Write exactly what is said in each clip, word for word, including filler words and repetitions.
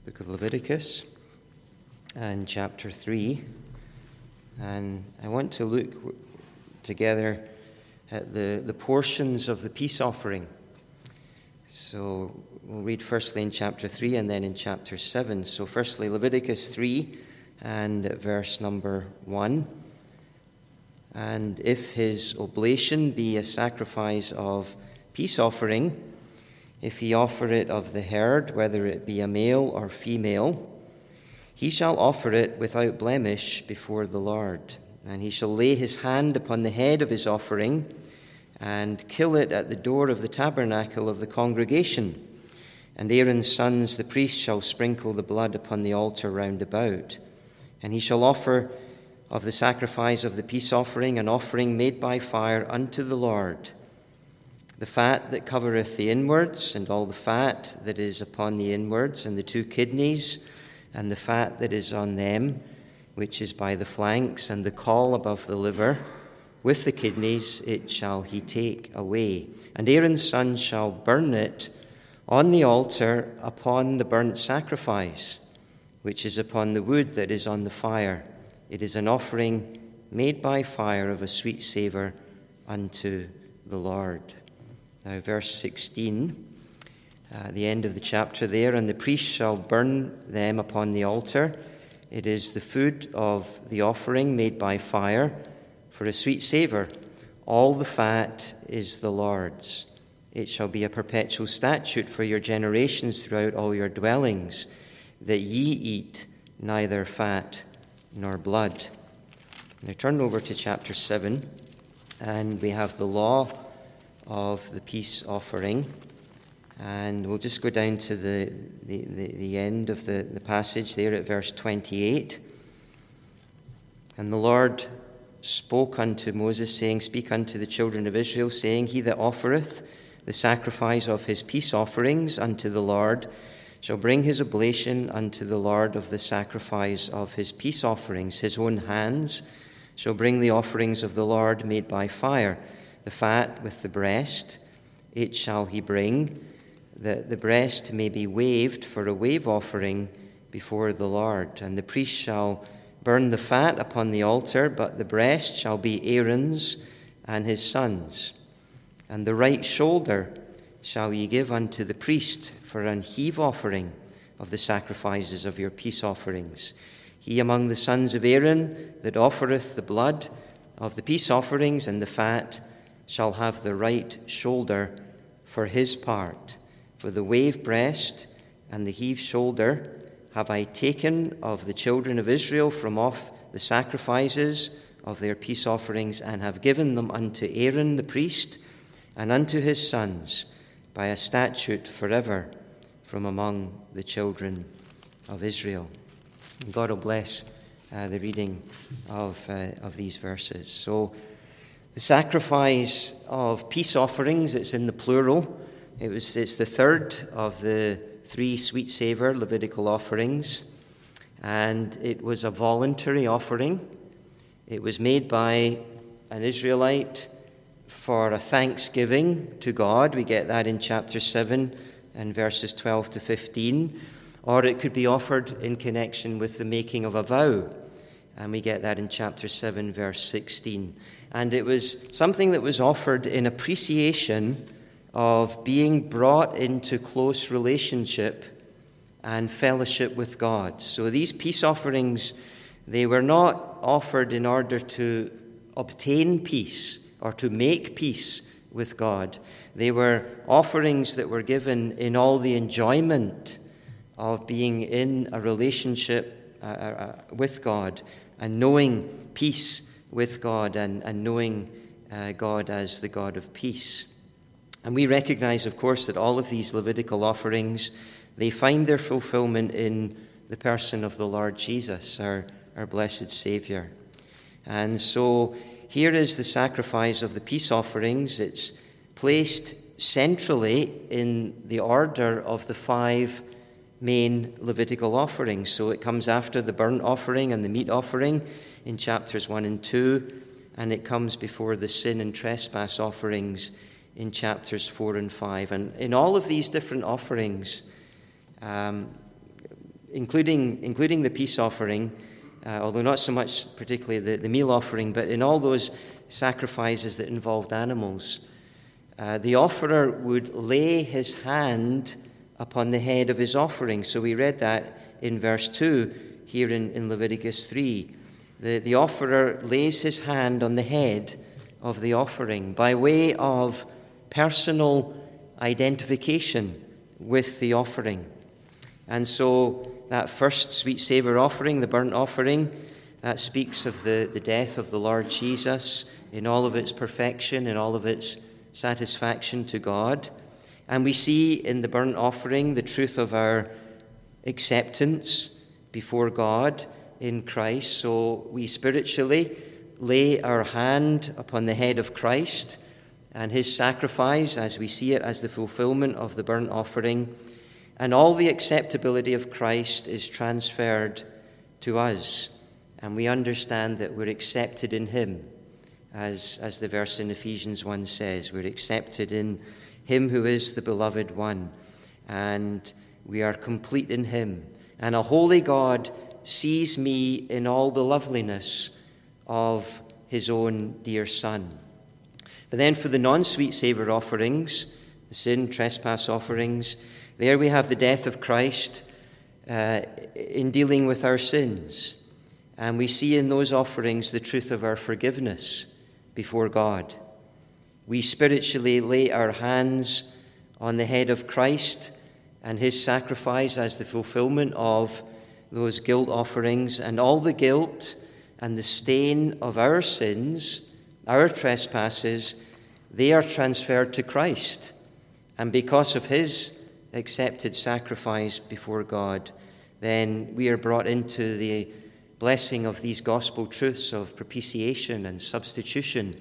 book of Leviticus and chapter three. And I want to look together at the, the portions of the peace offering. So we'll read firstly in chapter three and then in chapter seven. So firstly, Leviticus three and verse number one. And if his oblation be a sacrifice of peace offering, if he offer it of the herd, whether it be a male or female, he shall offer it without blemish before the Lord. And he shall lay his hand upon the head of his offering and kill it at the door of the tabernacle of the congregation. And Aaron's sons, the priests, shall sprinkle the blood upon the altar round about. And he shall offer of the sacrifice of the peace offering an offering made by fire unto the Lord, the fat that covereth the inwards, and all the fat that is upon the inwards, and the two kidneys, and the fat that is on them, which is by the flanks, and the caul above the liver, with the kidneys it shall he take away. And Aaron's sons shall burn it on the altar upon the burnt sacrifice, which is upon the wood that is on the fire. It is an offering made by fire of a sweet savour unto the Lord. Now, verse sixteen, uh, the end of the chapter there. And the priest shall burn them upon the altar. It is the food of the offering made by fire for a sweet savour. All the fat is the Lord's. It shall be a perpetual statute for your generations throughout all your dwellings, that ye eat neither fat nor blood. Now turn over to chapter seven, and we have the law of the peace offering. And we'll just go down to the, the, the, the end of the, the passage there at verse twenty-eight. And the Lord spoke unto Moses, saying, Speak unto the children of Israel, saying, He that offereth the sacrifice of his peace offerings unto the Lord shall bring his oblation unto the Lord of the sacrifice of his peace offerings. His own hands shall bring the offerings of the Lord made by fire. The fat with the breast, it shall he bring, that the breast may be waved for a wave offering before the Lord. And the priest shall burn the fat upon the altar, but the breast shall be Aaron's and his sons'. And the right shoulder shall ye give unto the priest for an heave offering of the sacrifices of your peace offerings. He among the sons of Aaron that offereth the blood of the peace offerings and the fat shall have the right shoulder for his part. For the wave breast and the heave shoulder have I taken of the children of Israel from off the sacrifices of their peace offerings, and have given them unto Aaron the priest and unto his sons by a statute forever from among the children of Israel. And God will bless uh, the reading of, uh, of these verses. So the sacrifice of peace offerings, it's in the plural. It was, it's the third of the three sweet savour Levitical offerings, and it was a voluntary offering. It was made by an Israelite for a thanksgiving to God. We get that in chapter seven and verses twelve to fifteen. Or it could be offered in connection with the making of a vow. And we get that in chapter seven, verse sixteen. And it was something that was offered in appreciation of being brought into close relationship and fellowship with God. So these peace offerings, they were not offered in order to obtain peace or to make peace with God. They were offerings that were given in all the enjoyment of being in a relationship uh, uh, with God and knowing peace with God and, and knowing uh, God as the God of peace. And we recognize, of course, that all of these Levitical offerings, they find their fulfillment in the person of the Lord Jesus, our, our blessed Savior. And so here is the sacrifice of the peace offerings. It's placed centrally in the order of the five main Levitical offerings. So it comes after the burnt offering and the meat offering in chapters one and two, and it comes before the sin and trespass offerings in chapters four and five. And in all of these different offerings, um, including, including the peace offering, uh, although not so much particularly the, the meal offering, but in all those sacrifices that involved animals, uh, the offerer would lay his hand upon the head of his offering. So we read that in verse two here in, in Leviticus three. The, the offerer lays his hand on the head of the offering by way of personal identification with the offering. And so that first sweet savor offering, the burnt offering, that speaks of the, the death of the Lord Jesus in all of its perfection, in all of its satisfaction to God. And we see in the burnt offering the truth of our acceptance before God in Christ. So we spiritually lay our hand upon the head of Christ and his sacrifice as we see it as the fulfillment of the burnt offering. And all the acceptability of Christ is transferred to us. And we understand that we're accepted in him, as, as the verse in Ephesians one says. We're accepted in him who is the beloved one. And we are complete in him. And a holy God sees me in all the loveliness of his own dear Son. But then for the non-sweet savor offerings, the sin, trespass offerings, there we have the death of Christ uh, in dealing with our sins. And we see in those offerings the truth of our forgiveness before God. We spiritually lay our hands on the head of Christ and his sacrifice as the fulfillment of those guilt offerings, and all the guilt and the stain of our sins, our trespasses, they are transferred to Christ. And because of his accepted sacrifice before God, then we are brought into the blessing of these gospel truths of propitiation and substitution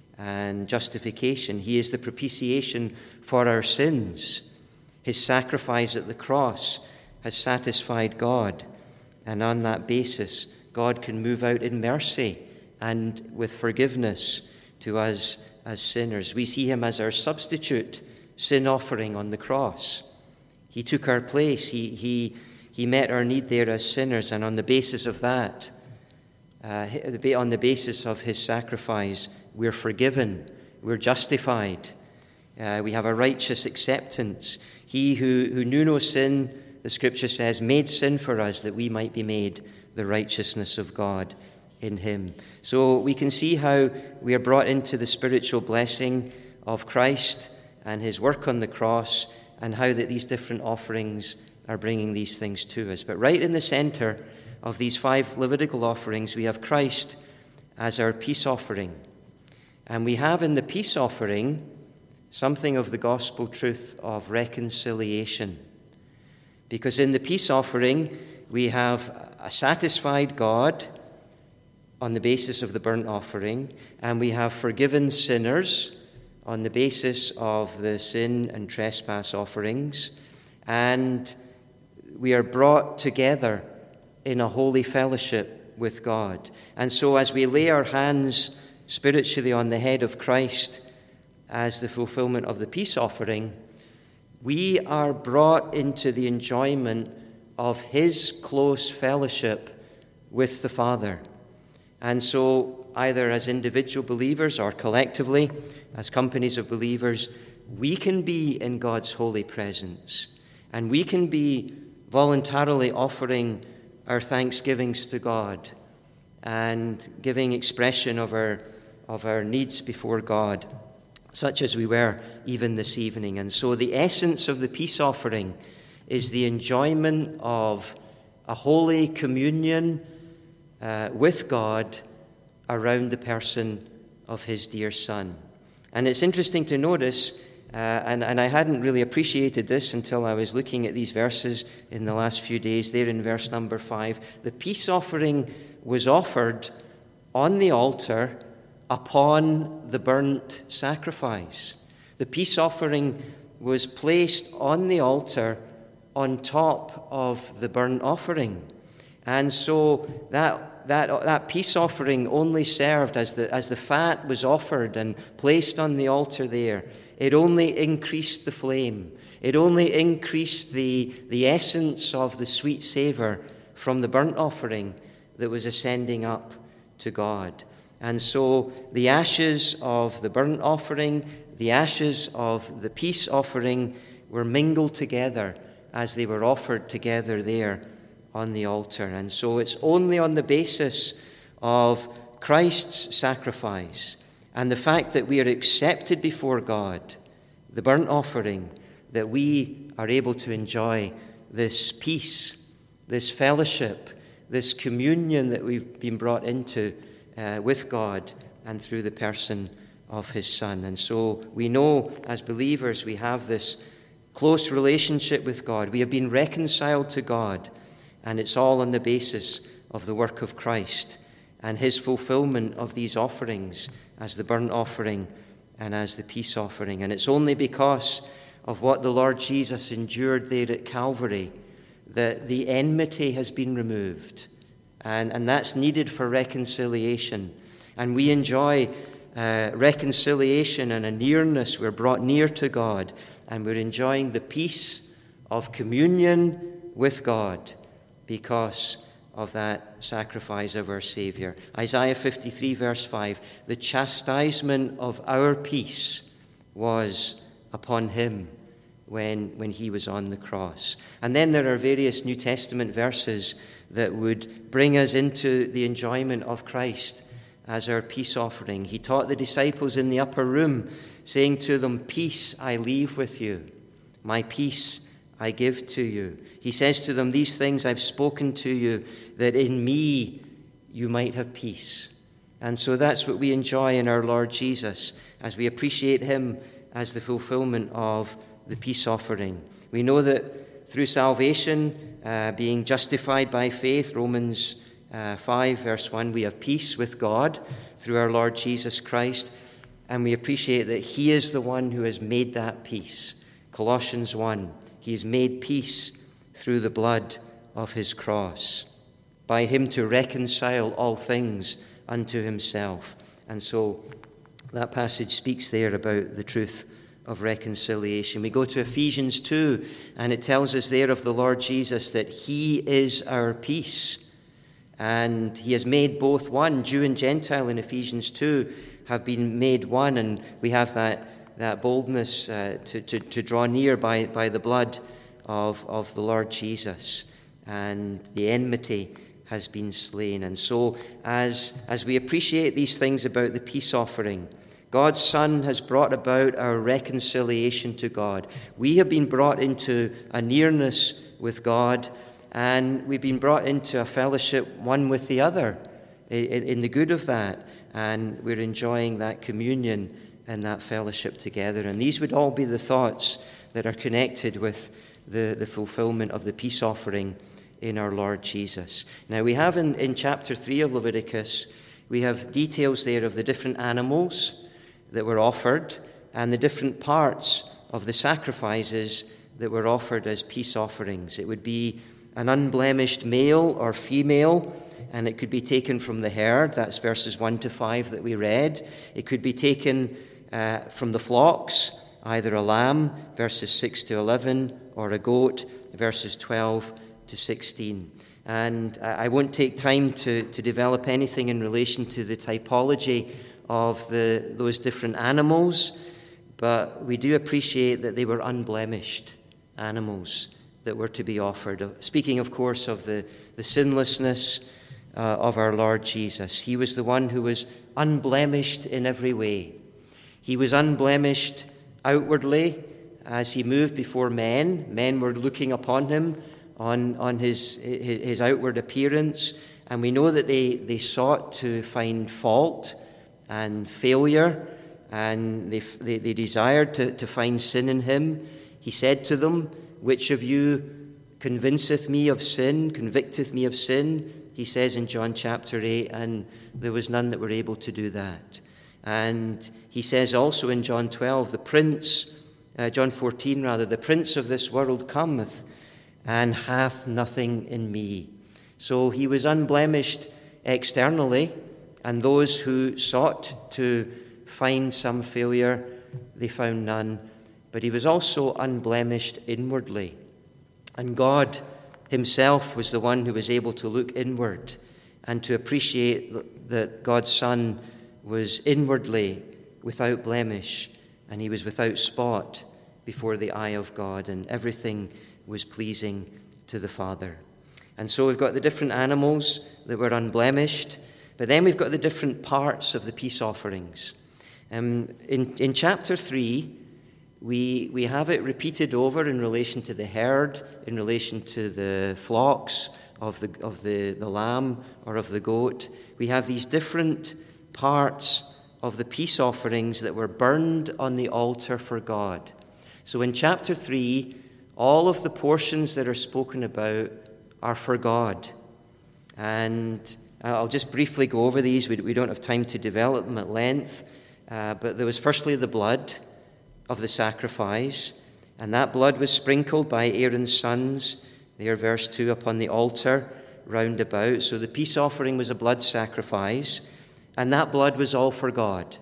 and justification. He is the propitiation for our sins. His sacrifice at the cross has satisfied God, and on that basis, God can move out in mercy and with forgiveness to us as sinners. We see him as our substitute sin offering on the cross. He took our place. He, he, he met our need there as sinners, and on the basis of that, uh, on the basis of his sacrifice, we're forgiven, we're justified, uh, we have a righteous acceptance. He who, who knew no sin, the scripture says, made sin for us that we might be made the righteousness of God in him. So we can see how we are brought into the spiritual blessing of Christ and his work on the cross, and how that these different offerings are bringing these things to us. But right in the center of these five Levitical offerings, we have Christ as our peace offering. And we have in the peace offering something of the gospel truth of reconciliation. Because in the peace offering, we have a satisfied God on the basis of the burnt offering, and we have forgiven sinners on the basis of the sin and trespass offerings, and we are brought together in a holy fellowship with God. And so as we lay our hands spiritually on the head of Christ as the fulfillment of the peace offering, we are brought into the enjoyment of his close fellowship with the Father. And so either as individual believers or collectively, as companies of believers, we can be in God's holy presence, and we can be voluntarily offering our thanksgivings to God and giving expression of our, of our needs before God, such as we were even this evening. And so the essence of the peace offering is the enjoyment of a holy communion uh, with God around the person of his dear Son. And it's interesting to notice, uh, and, and I hadn't really appreciated this until I was looking at these verses in the last few days, there in verse number five, the peace offering was offered on the altar upon the burnt sacrifice. The peace offering was placed on the altar on top of the burnt offering. And so that That, that peace offering only served as the, as the fat was offered and placed on the altar there. It only increased the flame. It only increased the, the essence of the sweet savour from the burnt offering that was ascending up to God. And so the ashes of the burnt offering, the ashes of the peace offering were mingled together as they were offered together there on the altar. And so it's only on the basis of Christ's sacrifice and the fact that we are accepted before God, the burnt offering, that we are able to enjoy this peace, this fellowship, this communion that we've been brought into uh, with God and through the person of his Son. And so we know as believers we have this close relationship with God. We have been reconciled to God, and it's all on the basis of the work of Christ and his fulfillment of these offerings as the burnt offering and as the peace offering. And it's only because of what the Lord Jesus endured there at Calvary that the enmity has been removed. And, and that's needed for reconciliation. And we enjoy uh, reconciliation and a nearness. We're brought near to God, and we're enjoying the peace of communion with God because of that sacrifice of our Savior. Isaiah fifty-three, verse five, the chastisement of our peace was upon him when, when he was on the cross. And then there are various New Testament verses that would bring us into the enjoyment of Christ as our peace offering. He taught the disciples in the upper room, saying to them, "Peace I leave with you, my peace I give to you." He says to them, "These things I've spoken to you, that in me you might have peace." And so that's what we enjoy in our Lord Jesus as we appreciate him as the fulfillment of the peace offering. We know that through salvation, uh, being justified by faith, Romans uh, five, verse one, we have peace with God through our Lord Jesus Christ, and we appreciate that he is the one who has made that peace. Colossians one, he has made peace through the blood of his cross, by him to reconcile all things unto himself. And so that passage speaks there about the truth of reconciliation. We go to Ephesians two, and it tells us there of the Lord Jesus that he is our peace. And he has made both one. Jew and Gentile in Ephesians two have been made one, and we have that, that boldness uh, to, to, to draw near by, by the blood of, of the Lord Jesus. And the enmity has been slain. And so as, as we appreciate these things about the peace offering, God's Son has brought about our reconciliation to God. We have been brought into a nearness with God, and we've been brought into a fellowship one with the other in, in the good of that. And we're enjoying that communion and that fellowship together. And these would all be the thoughts that are connected with the, the fulfillment of the peace offering in our Lord Jesus. Now we have in, in chapter three of Leviticus, we have details there of the different animals that were offered and the different parts of the sacrifices that were offered as peace offerings. It would be an unblemished male or female, and it could be taken from the herd. That's verses one to five that we read. It could be taken uh, from the flocks, either a lamb, verses six to eleven, or a goat, verses twelve to sixteen. And I won't take time to, to develop anything in relation to the typology of the, those different animals, but we do appreciate that they were unblemished animals that were to be offered. Speaking, of course, of the, the sinlessness uh, of our Lord Jesus. He was the one who was unblemished in every way. He was unblemished outwardly as he moved before men. Men were looking upon him on, on his, his, his outward appearance, and we know that they, they sought to find fault and failure, and they, they, they desired to, to find sin in him. He said to them, "Which of you convinceth me of sin, convicteth me of sin?" He says in John chapter eight, and there was none that were able to do that. And he says also in John twelve, the prince, uh, John fourteen rather, the prince of this world cometh and hath nothing in me. So he was unblemished externally, and those who sought to find some failure, they found none but he was also unblemished inwardly. And God himself was the one who was able to look inward and to appreciate that God's Son was inwardly without blemish, and he was without spot before the eye of God, and everything was pleasing to the Father. And so we've got the different animals that were unblemished, but then we've got the different parts of the peace offerings. Um, in, in chapter three, we, we have it repeated over in relation to the herd, in relation to the flocks of the, of the, the lamb or of the goat. We have these different parts of the peace offerings that were burned on the altar for God. So in chapter three, all of the portions that are spoken about are for God. And I'll just briefly go over these. We, we don't have time to develop them at length. Uh, but there was firstly the blood of the sacrifice, and that blood was sprinkled by Aaron's sons, there verse two, upon the altar round about. So the peace offering was a blood sacrifice, and that blood was all for God.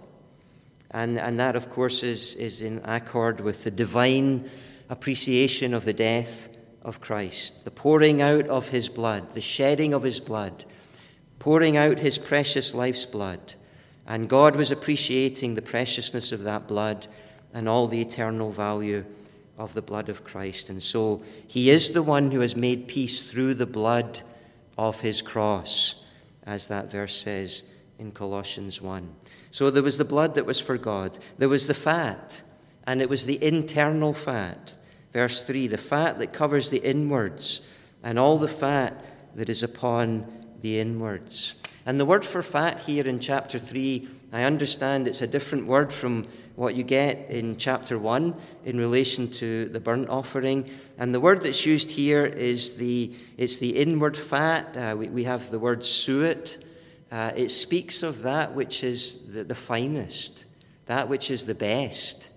And, and that, of course, is, is in accord with the divine appreciation of the death of Christ, the pouring out of his blood, the shedding of his blood, pouring out his precious life's blood. And God was appreciating the preciousness of that blood and all the eternal value of the blood of Christ. And so he is the one who has made peace through the blood of his cross, as that verse says in Colossians one. So there was the blood that was for God. There was the fat, and it was the internal fat. Verse three, the fat that covers the inwards, and all the fat that is upon the inwards. And the word for fat here in chapter three, I understand it's a different word from what you get in chapter one in relation to the burnt offering. And the word that's used here is the, it's the inward fat. Uh, we, we have the word suet. Uh, it speaks of that which is the, the finest, that which is the best.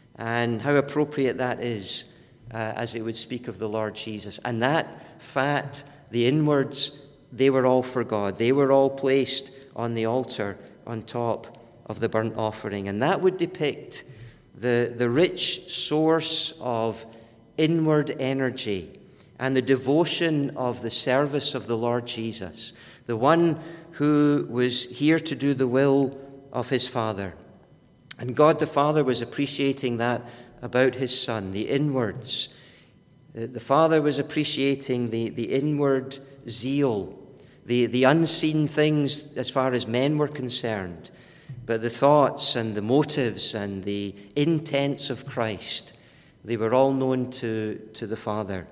And how appropriate that is uh, as it would speak of the Lord Jesus. And that fat, the inwards, they were all for God. They were all placed on the altar on top of the burnt offering. And that would depict the, the rich source of inward energy and the devotion of the service of the Lord Jesus, the one who was here to do the will of his Father. And God the Father was appreciating that about his Son, the inwards. The Father was appreciating the, the inward zeal, The, the unseen things as far as men were concerned, but the thoughts and the motives and the intents of Christ, they were all known to, to the Father.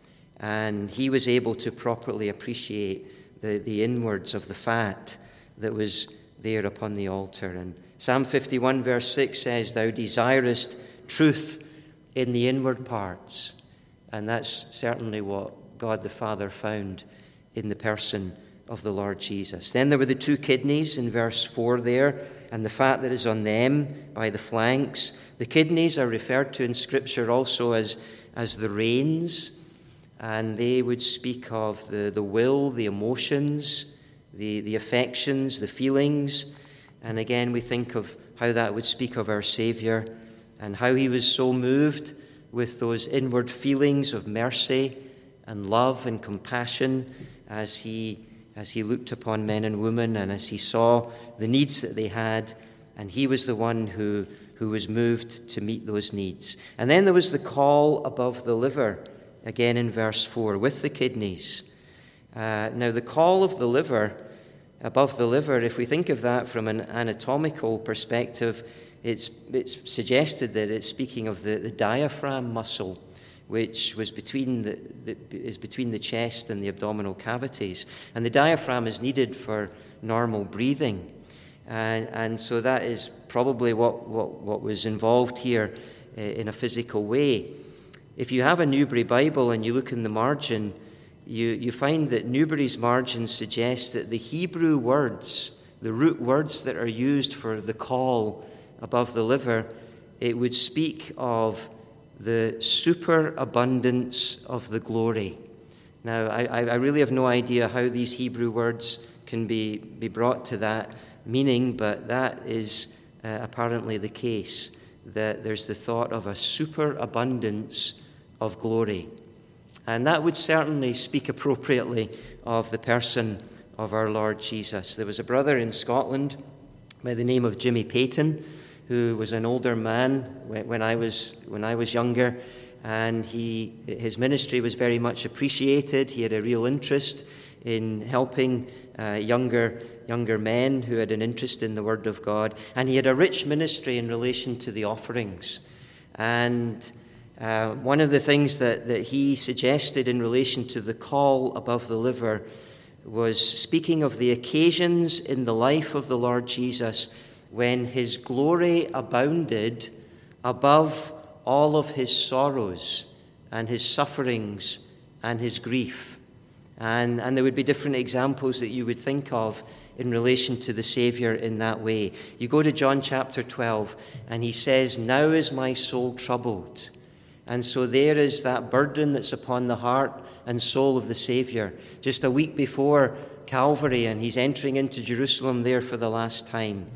And he was able to properly appreciate the, the inwards of the fat that was there upon the altar. And Psalm fifty-one verse six says, "Thou desirest truth in the inward parts." And that's certainly what God the Father found in the person of the Lord Jesus. Then there were the two kidneys in verse four there, and the fat that is on them by the flanks. The kidneys are referred to in Scripture also as, as the reins, and they would speak of the, the will, the emotions, the, the affections, the feelings. And again, we think of how that would speak of our Savior and how he was so moved with those inward feelings of mercy and love and compassion as he as he looked upon men and women and as he saw the needs that they had, and he was the one who, who was moved to meet those needs. And then there was the call above the liver, again in verse four, with the kidneys. Uh, now, the call of the liver, above the liver, if we think of that from an anatomical perspective, it's, it's suggested that it's speaking of the, the diaphragm muscle, which was between the, the, is between the chest and the abdominal cavities. And the diaphragm is needed for normal breathing. And, and so that is probably what, what, what was involved here uh, in a physical way. If you have a Newbury Bible and you look in the margin, you, you find that Newbury's margin suggests that the Hebrew words, the root words that are used for the call above the liver, it would speak of the superabundance of the glory. Now, I, I really have no idea how these Hebrew words can be, be brought to that meaning, but that is uh, apparently the case, that there's the thought of a superabundance of glory. And that would certainly speak appropriately of the person of our Lord Jesus. There was a brother in Scotland by the name of Jimmy Payton, who was an older man when I was when I was younger, and he his ministry was very much appreciated. He had a real interest in helping uh, younger younger men who had an interest in the Word of God, and he had a rich ministry in relation to the offerings. And uh, one of the things that, that he suggested in relation to the call above the liver was speaking of the occasions in the life of the Lord Jesus when his glory abounded above all of his sorrows and his sufferings and his grief. And, and there would be different examples that you would think of in relation to the Saviour in that way. You go to John chapter twelve, and he says, "Now is my soul troubled." And so there is that burden that's upon the heart and soul of the Saviour. Just a week before Calvary, and he's entering into Jerusalem there for the last time.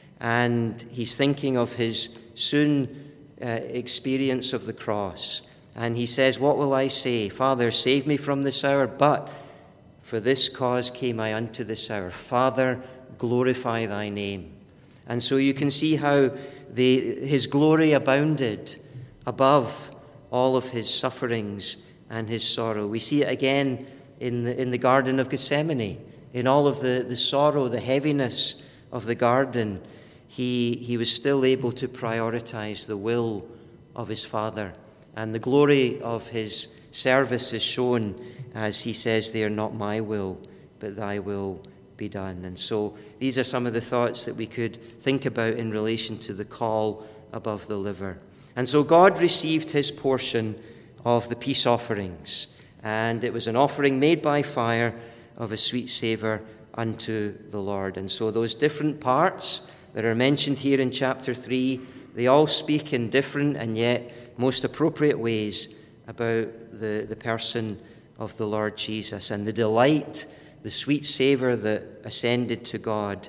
And he's thinking of his soon uh, experience of the cross. And he says, "What will I say? Father, save me from this hour, but for this cause came I unto this hour. Father, glorify thy name." And so you can see how the, his glory abounded above all of his sufferings and his sorrow. We see it again in the, in the Garden of Gethsemane. In all of the, the sorrow, the heaviness of the garden, he, he was still able to prioritize the will of his Father. And the glory of his service is shown as he says there, "Not my will, but thy will be done." And so these are some of the thoughts that we could think about in relation to the call above the liver. And so God received his portion of the peace offerings, and it was an offering made by fire of a sweet savour unto the Lord. And so those different parts that are mentioned here in chapter three, they all speak in different and yet most appropriate ways about the, the person of the Lord Jesus and the delight, the sweet savour that ascended to God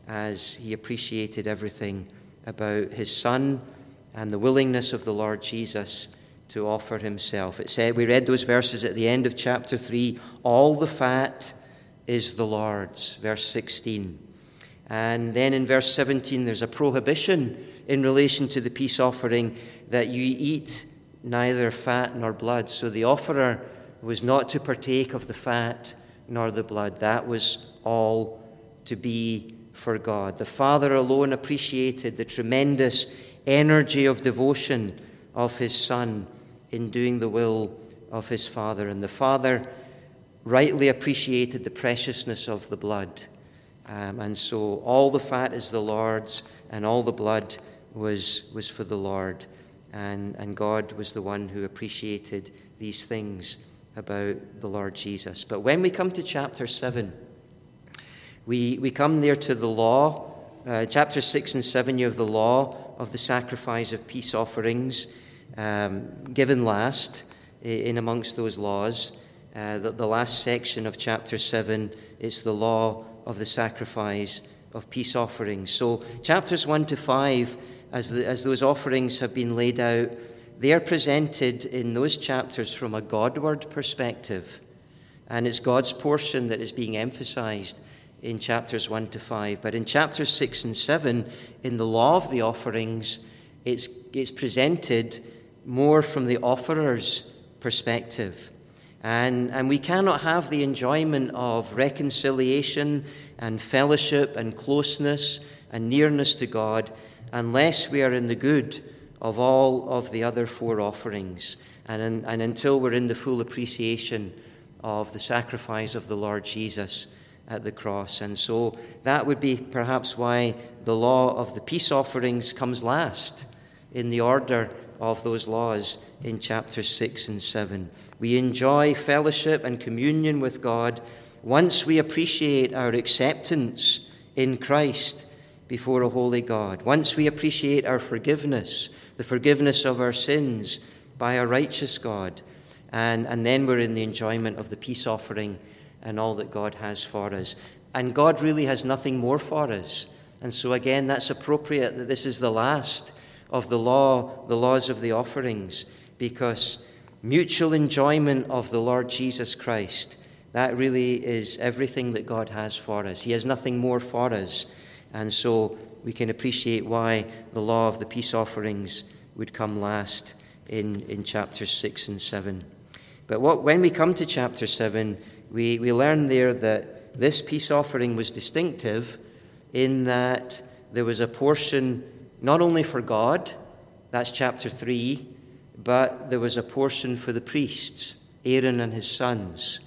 as he appreciated everything about his Son and the willingness of the Lord Jesus to offer himself. It said, we read those verses at the end of chapter three, "All the fat is the Lord's," verse sixteen. And then in verse seventeen, there's a prohibition in relation to the peace offering that you eat neither fat nor blood. So the offerer was not to partake of the fat nor the blood. That was all to be for God. The Father alone appreciated the tremendous energy of devotion of his Son in doing the will of his Father. And the Father rightly appreciated the preciousness of the blood. Um, and so all the fat is the Lord's, and all the blood was, was for the Lord. And, and God was the one who appreciated these things about the Lord Jesus. But when we come to chapter seven, we, we come there to the law. Uh, chapter six and seven, you have the law of the sacrifice of peace offerings um, given last in amongst those laws. Uh, the, the last section of chapter seven is the law of the sacrifice of peace offerings. So chapters one to five, as, the, as those offerings have been laid out, they are presented in those chapters from a Godward perspective. And it's God's portion that is being emphasized in chapters one to five. But in chapters six and seven, in the law of the offerings, it's, it's presented more from the offerer's perspective. And, and we cannot have the enjoyment of reconciliation and fellowship and closeness and nearness to God unless we are in the good of all of the other four offerings, and, in, and until we're in the full appreciation of the sacrifice of the Lord Jesus at the cross. And so that would be perhaps why the law of the peace offerings comes last in the order of those laws in chapters six and seven. We enjoy fellowship and communion with God once we appreciate our acceptance in Christ before a holy God, once we appreciate our forgiveness, the forgiveness of our sins by a righteous God, and, and then we're in the enjoyment of the peace offering and all that God has for us. And God really has nothing more for us. And so again, that's appropriate that this is the last of the law, the laws of the offerings, because mutual enjoyment of the Lord Jesus Christ, that really is everything that God has for us. He has nothing more for us. And so we can appreciate why the law of the peace offerings would come last in, in chapters six and seven. But what, when we come to chapter seven, we, we learn there that this peace offering was distinctive in that there was a portion not only for God, that's chapter three, but there was a portion for the priests, Aaron and his sons,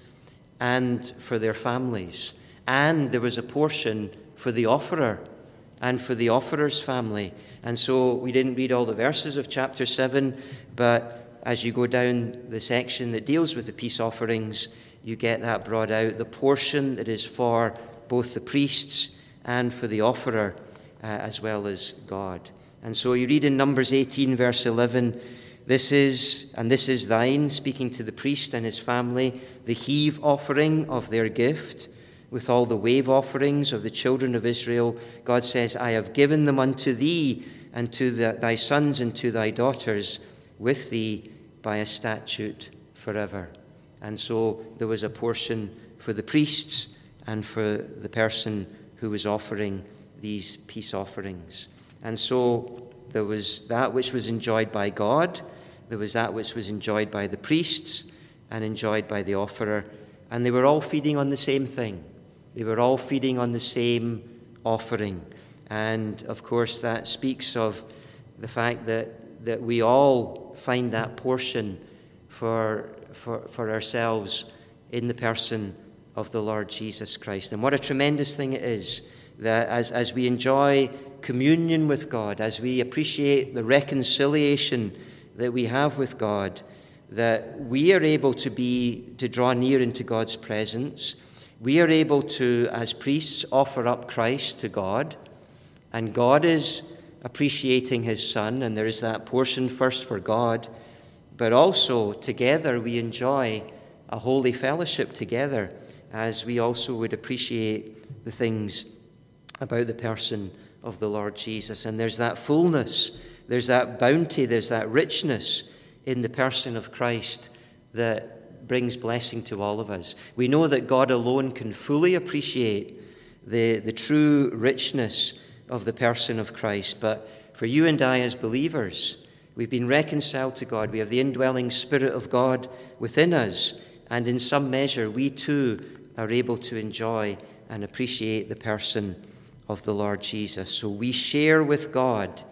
and for their families. And there was a portion for the offerer and for the offerer's family. And so we didn't read all the verses of chapter seven, but as you go down the section that deals with the peace offerings, you get that brought out, the portion that is for both the priests and for the offerer, uh, as well as God. And so you read in Numbers eighteen, verse eleven, This is, and this is thine, speaking to the priest and his family, the heave offering of their gift, with all the wave offerings of the children of Israel. God says, I have given them unto thee, and to the, thy sons and to thy daughters, with thee by a statute forever. And so there was a portion for the priests and for the person who was offering these peace offerings. And so there was that which was enjoyed by God, there was that which was enjoyed by the priests and enjoyed by the offerer, and they were all feeding on the same thing. They were all feeding on the same offering. And of course that speaks of the fact that, that we all find that portion for, for, for ourselves in the person of the Lord Jesus Christ. And what a tremendous thing it is that as, as we enjoy communion with God, as we appreciate the reconciliation that we have with God, that we are able to be, to draw near into God's presence. We are able to, as priests, offer up Christ to God, and God is appreciating his Son, and there is that portion first for God, but also together we enjoy a holy fellowship together as we also would appreciate the things about the person of the Lord Jesus. And there's that fullness, there's that bounty, there's that richness in the person of Christ that brings blessing to all of us. We know that God alone can fully appreciate the, the true richness of the person of Christ. But for you and I as believers, we've been reconciled to God. We have the indwelling Spirit of God within us. And in some measure, we too are able to enjoy and appreciate the person of the Lord Jesus. So we share with God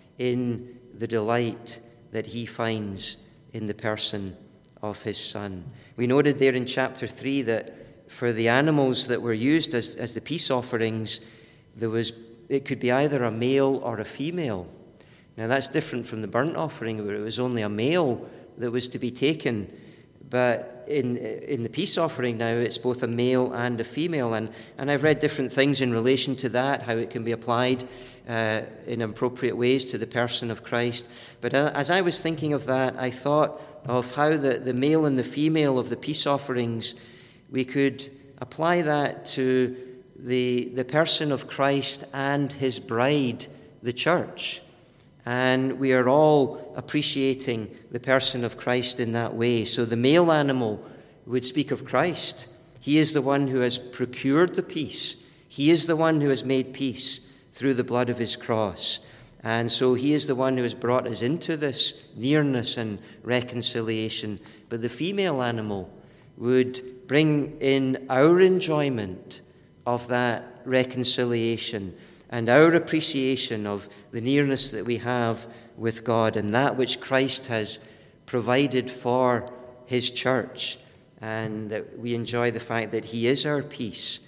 in the delight that he finds in the person of his Son. We noted there in chapter three that for the animals that were used as, as the peace offerings, there was it could be either a male or a female. Now that's different from the burnt offering, where it was only a male that was to be taken. But in in the peace offering now, it's both a male and a female. And, and I've read different things in relation to that, how it can be applied uh, in appropriate ways to the person of Christ. But as I was thinking of that, I thought of how the, the male and the female of the peace offerings, we could apply that to the, the person of Christ and his bride, the church. And we are all appreciating the person of Christ in that way. So the male animal would speak of Christ. He is the one who has procured the peace. He is the one who has made peace through the blood of his cross. And so he is the one who has brought us into this nearness and reconciliation. But the female animal would bring in our enjoyment of that reconciliation and our appreciation of the nearness that we have with God and that which Christ has provided for his church, and that we enjoy the fact that he is our peace,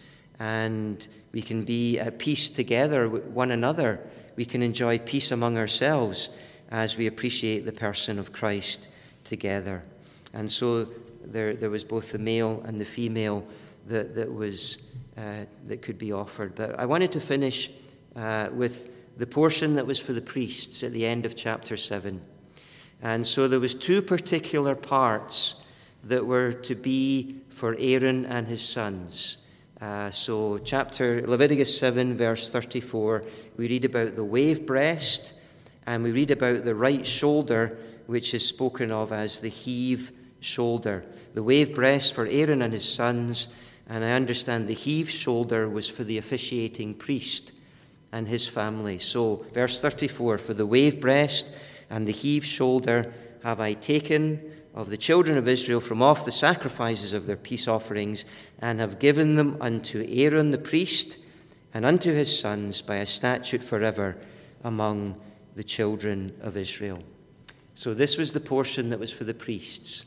and we can be at peace together with one another. We can enjoy peace among ourselves as we appreciate the person of Christ together. And so there, there was both the male and the female that, that was uh, that could be offered. But I wanted to finish Uh, with the portion that was for the priests at the end of chapter seven. And so there was two particular parts that were to be for Aaron and his sons. Uh, so chapter Leviticus seven, verse thirty-four, we read about the wave breast And we read about the right shoulder, which is spoken of as the heave shoulder. The wave breast for Aaron and his sons, and I understand the heave shoulder was for the officiating priest and his family. So, verse thirty-four, for the wave breast and the heave shoulder have I taken of the children of Israel from off the sacrifices of their peace offerings, and have given them unto Aaron the priest and unto his sons by a statute forever among the children of Israel. So this was the portion that was for the priests.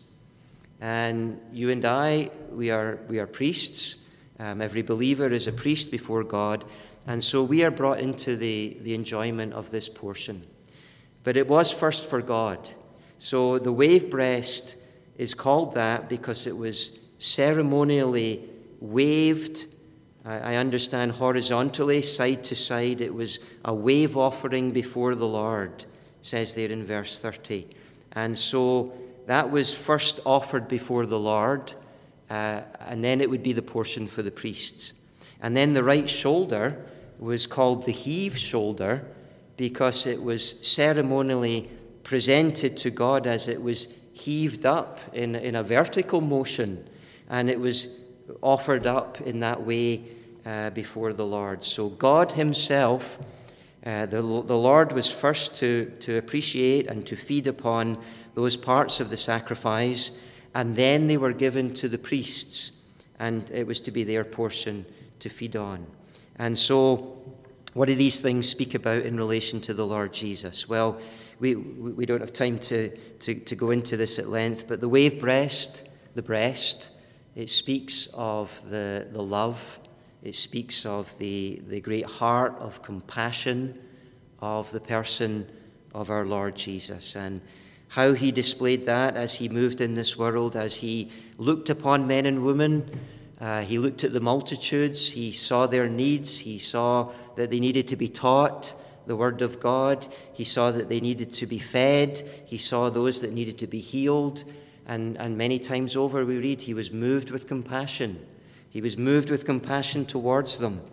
And you and I, we are we are priests. Um, every believer is a priest before God. And so we are brought into the, the enjoyment of this portion. But it was first for God. So the wave breast is called that because it was ceremonially waved, I understand horizontally, side to side. It was a wave offering before the Lord, it says there in verse thirty. And so that was first offered before the Lord, uh, and then it would be the portion for the priests. And then the right shoulder was called the heave shoulder because it was ceremonially presented to God as it was heaved up in, in a vertical motion, and it was offered up in that way uh, before the Lord. So God himself, uh, the, the Lord was first to, to appreciate and to feed upon those parts of the sacrifice, and then they were given to the priests, and it was to be their portion to feed on. And so what do these things speak about in relation to the Lord Jesus? Well, we we don't have time to, to, to go into this at length, but the wave breast, the breast, it speaks of the, the love, it speaks of the, the great heart of compassion of the person of our Lord Jesus, and how he displayed that as he moved in this world, as he looked upon men and women. Uh, he looked at the multitudes, he saw their needs, he saw that they needed to be taught the word of God, he saw that they needed to be fed, he saw those that needed to be healed, and, and many times over we read he was moved with compassion. He was moved with compassion towards them,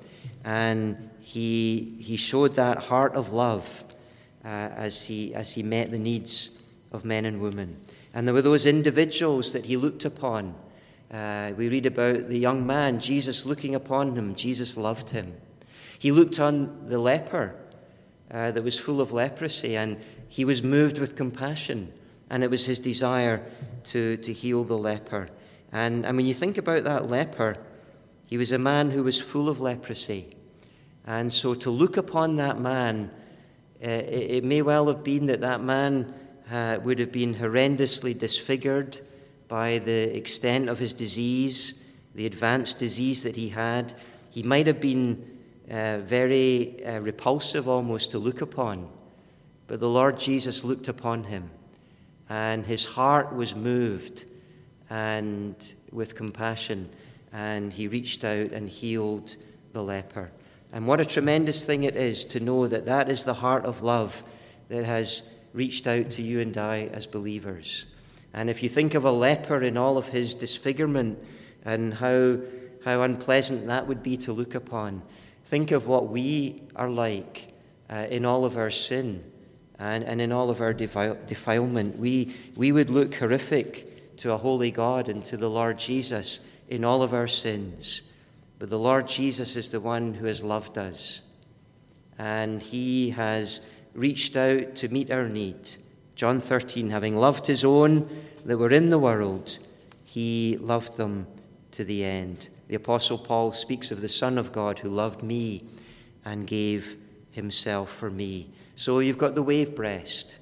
and he he showed that heart of love uh, as he as he met the needs of men and women. And there were those individuals that he looked upon. Uh, we read about the young man, Jesus looking upon him. Jesus loved him. He looked on the leper uh, that was full of leprosy, and he was moved with compassion, and it was his desire to, to heal the leper. And, and when you think about that leper, he was a man who was full of leprosy. And so to look upon that man, uh, it, it may well have been that that man uh, would have been horrendously disfigured by the extent of his disease, the advanced disease that he had. He might have been uh, very uh, repulsive almost to look upon. But the Lord Jesus looked upon him, and his heart was moved and with compassion, and he reached out and healed the leper. And what a tremendous thing it is to know that that is the heart of love that has reached out to you and I as believers. And if you think of a leper in all of his disfigurement and how how unpleasant that would be to look upon, think of what we are like uh, in all of our sin and, and in all of our defile, defilement. We, we would look horrific to a holy God and to the Lord Jesus in all of our sins. But the Lord Jesus is the one who has loved us, and he has reached out to meet our need. John thirteen, having loved his own that were in the world, he loved them to the end. The Apostle Paul speaks of the Son of God who loved me and gave himself for me. So you've got the wave breast,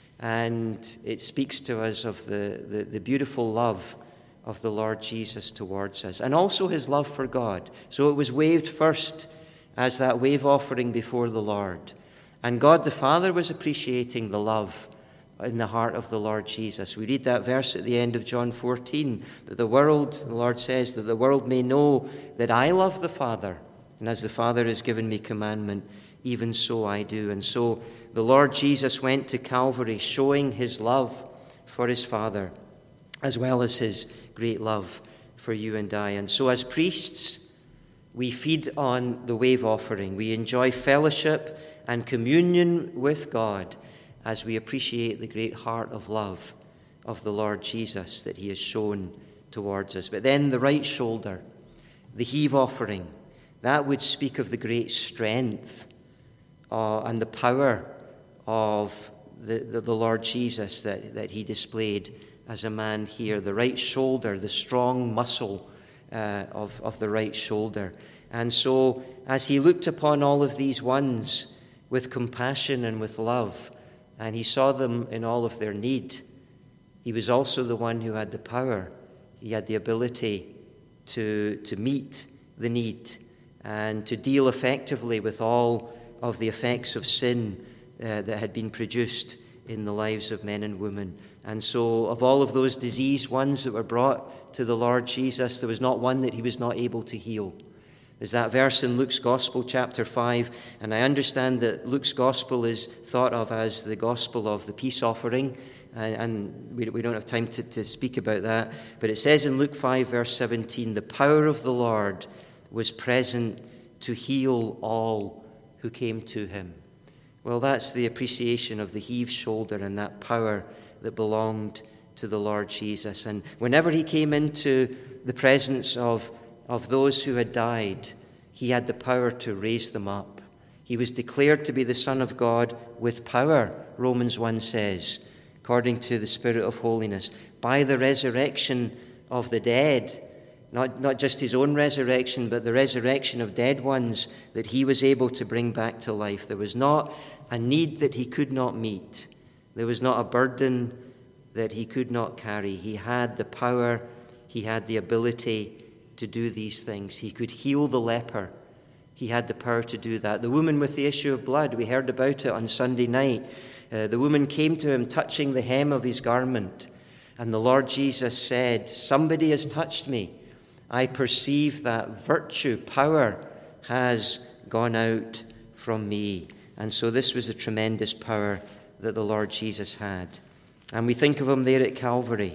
and it speaks to us of the, the, the beautiful love of the Lord Jesus towards us, and also his love for God. So it was waved first as that wave offering before the Lord. And God the Father was appreciating the love in the heart of the Lord Jesus. We read that verse at the end of John fourteen, that the world, the Lord says, that the world may know that I love the Father, and as the Father has given me commandment, even so I do. And so the Lord Jesus went to Calvary showing his love for his Father, as well as his great love for you and I. And so as priests, we feed on the wave offering. We enjoy fellowship and communion with God. as we appreciate the great heart of love of the Lord Jesus that he has shown towards us. But then the right shoulder, the heave offering, that would speak of the great strength uh, and the power of the, the, the Lord Jesus that, that he displayed as a man here. The right shoulder, the strong muscle uh, of, of the right shoulder. And so as he looked upon all of these ones with compassion and with love, and he saw them in all of their need, he was also the one who had the power. He had the ability to, to meet the need and to deal effectively with all of the effects of sin uh, that had been produced in the lives of men and women. And so of all of those diseased ones that were brought to the Lord Jesus, there was not one that he was not able to heal. There's that verse in Luke's Gospel, chapter five, and I understand that Luke's Gospel is thought of as the Gospel of the peace offering, and, and we, we don't have time to, to speak about that, but it says in Luke five, verse seventeen, the power of the Lord was present to heal all who came to him. Well, that's the appreciation of the heaved shoulder and that power that belonged to the Lord Jesus. And whenever he came into the presence of of those who had died, he had the power to raise them up. He was declared to be the Son of God with power, Romans one says, according to the Spirit of holiness, by the resurrection of the dead, not, not just his own resurrection, but the resurrection of dead ones that he was able to bring back to life. There was not a need that he could not meet. There was not a burden that he could not carry. He had the power, he had the ability to do these things. He could heal the leper. He had the power to do that. The woman with the issue of blood, we heard about it on Sunday night. Uh, the woman came to him touching the hem of his garment. And the Lord Jesus said, somebody has touched me. I perceive that virtue, power has gone out from me. And so this was a tremendous power that the Lord Jesus had. And we think of him there at Calvary.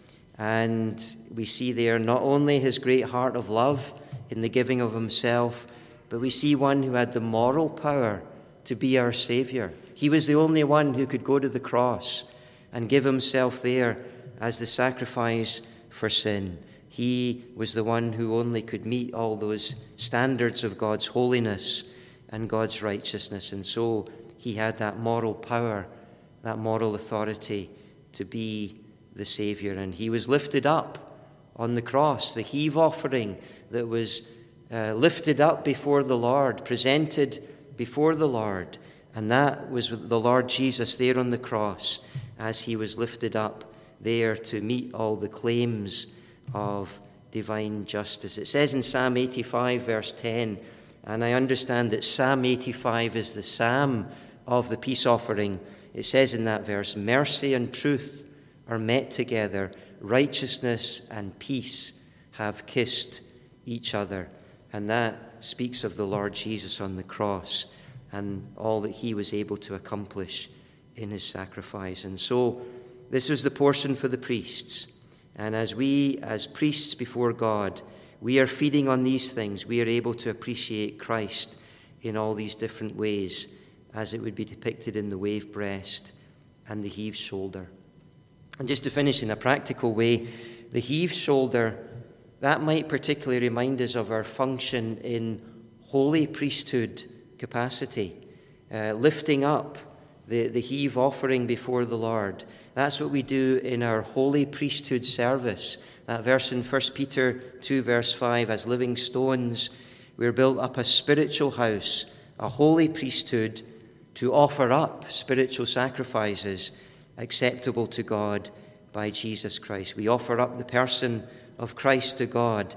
And we see there not only his great heart of love in the giving of himself, but we see one who had the moral power to be our Savior. He was the only one who could go to the cross and give himself there as the sacrifice for sin. He was the one who only could meet all those standards of God's holiness and God's righteousness. And so he had that moral power, that moral authority to be the Savior. And he was lifted up on the cross, the heave offering that was uh, lifted up before the Lord, presented before the Lord. And that was the Lord Jesus there on the cross as he was lifted up there to meet all the claims of divine justice. It says in Psalm eighty-five, verse ten, and I understand that Psalm eighty-five is the psalm of the peace offering. It says in that verse, mercy and truth are met together, righteousness and peace have kissed each other. And that speaks of the Lord Jesus on the cross and all that he was able to accomplish in his sacrifice. And so this was the portion for the priests. And as we, as priests before God, we are feeding on these things, we are able to appreciate Christ in all these different ways, as it would be depicted in the wave breast and the heave shoulder. And just to finish in a practical way, the heave shoulder, that might particularly remind us of our function in holy priesthood capacity, uh, lifting up the, the heave offering before the Lord. That's what we do in our holy priesthood service. That verse in First Peter two, verse five, as living stones, we're built up a spiritual house, a holy priesthood, to offer up spiritual sacrifices acceptable to God by Jesus Christ. We offer up the person of Christ to God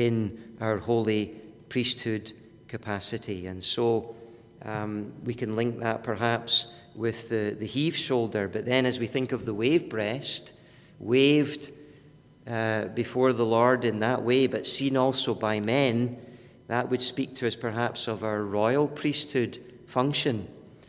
in our holy priesthood capacity. And so um, we can link that perhaps with the, the heave shoulder. But then as we think of the wave breast, waved uh, before the Lord in that way, but seen also by men, that would speak to us perhaps of our royal priesthood function.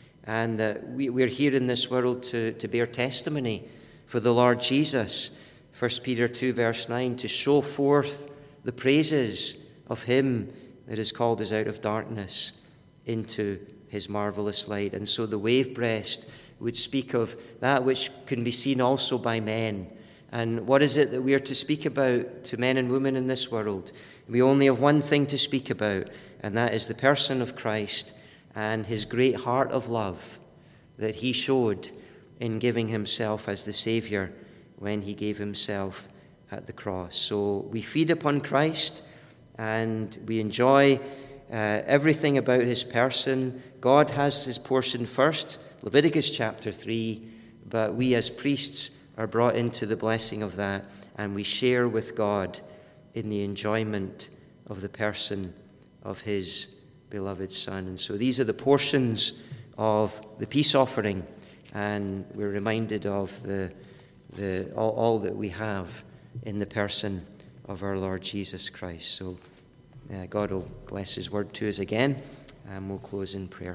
And uh, we, we're here in this world to, to bear testimony for the Lord Jesus. First Peter two, verse nine, to show forth the praises of him that has called us out of darkness into his marvelous light. And so the wave breast would speak of that which can be seen also by men. And what is it that we are to speak about to men and women in this world? We only have one thing to speak about, and that is the person of Christ and his great heart of love that he showed in giving himself as the Saviour when he gave himself at the cross. So we feed upon Christ and we enjoy uh, everything about his person. God has his portion first, Leviticus chapter three, but we as priests are brought into the blessing of that, and we share with God in the enjoyment of the person of his beloved Son. And so these are the portions of the peace offering, and we're reminded of the, the all, all that we have in the person of our Lord Jesus Christ. So uh, God will bless his word to us again, and we'll close in prayer.